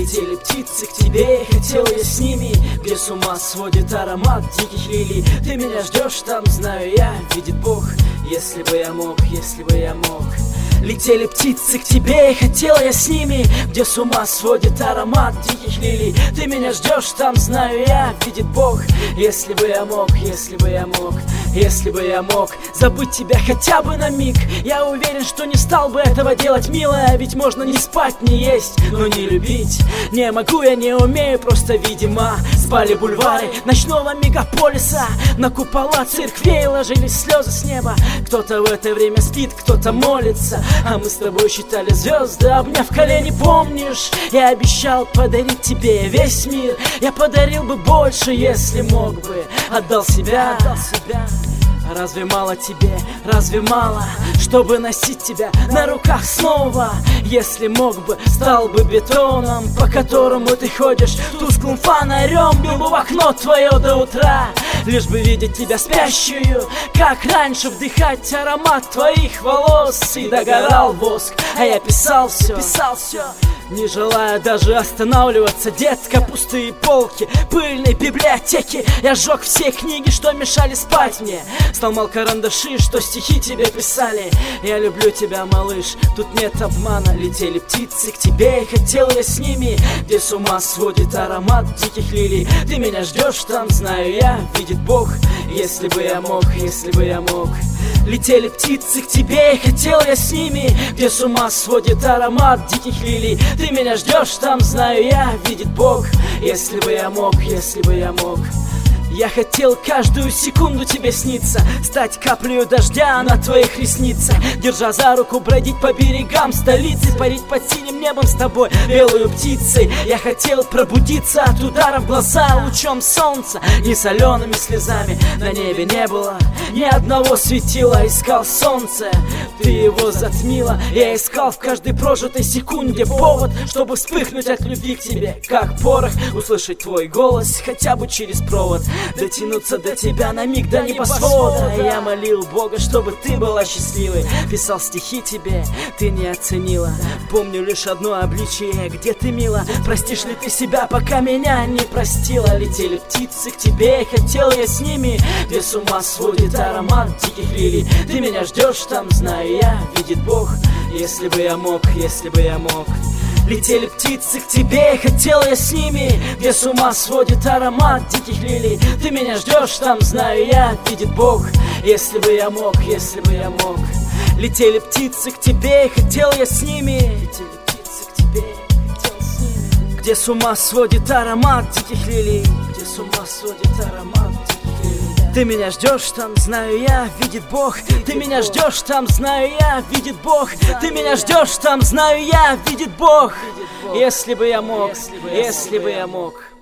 Летели птицы к тебе, хотел я с ними, где с ума сводит аромат диких лилий. Ты меня ждешь, там знаю я, видит Бог, если бы я мог, если бы я мог. Летели птицы к тебе, хотел я с ними, где с ума сводит аромат диких лилий. Ты меня ждешь, там знаю я, видит Бог, если бы я мог, если бы я мог. Если бы я мог забыть тебя хотя бы на миг, я уверен, что не стал бы этого делать, милая. Ведь можно не спать, не есть, но не любить. Не могу, я не умею, просто, видимо, спали бульвары ночного мегаполиса. На купола церквей ложились слезы с неба. Кто-то в это время спит, кто-то молится, а мы с тобой считали звезды, обняв колени, помнишь? Я обещал подарить тебе весь мир. Я подарил бы больше, если мог бы. Отдал себя. Разве мало тебе, разве мало, чтобы носить тебя на руках снова? Если мог бы, стал бы бетоном, по которому ты ходишь тусклым фонарем. Бил бы в окно твое до утра, лишь бы видеть тебя спящую, как раньше вдыхать аромат твоих волос. И догорал воск, а я писал все, не желая даже останавливаться. Детка, пустые полки пыльной библиотеки. Я сжег все книги, что мешали спать мне. Сломал карандаши, что стихи тебе писали. Я люблю тебя, малыш, тут нет обмана. Летели птицы к тебе, хотел я с ними, где с ума сводит аромат диких лилий. Ты меня ждешь, там знаю я, видит Бог, если бы я мог, если бы я мог. Летели птицы к тебе, хотел я с ними, где с ума сводит аромат диких лилий. Ты меня ждешь, там знаю я, видит Бог, если бы я мог, если бы я мог. Я хотел каждую секунду тебе сниться, стать каплею дождя на твоих ресницах, держа за руку бродить по берегам столицы, парить под синим небом с тобой, белую птицей. Я хотел пробудиться от удара в глаза лучом солнца, не солеными слезами. На небе не было ни одного светила, искал солнце, ты его затмила. Я искал в каждой прожитой секунде повод, чтобы вспыхнуть от любви к тебе, как порох. Услышать твой голос хотя бы через провод, дотянуться до тебя на миг до небосвода. Я молил Бога, чтобы ты была счастливой, писал стихи тебе, ты не оценила. Помню лишь одно обличие, где ты, мила. Простишь ли ты себя, пока меня не простила? Летели птицы к тебе, хотел я с ними, где с ума сводит аромат диких лилий. Ты меня ждешь, там знаю я, видит Бог, если бы я мог, если бы я мог. Летели птицы к тебе, хотел я с ними, где с ума сводит аромат диких лилий. Ты меня ждешь, там знаю я, видит Бог, если бы я мог, если бы я мог. Летели птицы к тебе, хотел я с ними, летели птицы к тебе, хотел с ними, где с ума сводит аромат диких лилий, где с ума сводит аромат диких лилий. Ты меня ждешь, там знаю я, видит Бог. Ты меня ждешь, там знаю я, видит Бог. Ты меня ждешь, там знаю я, видит Бог. Если бы я мог, если бы я мог.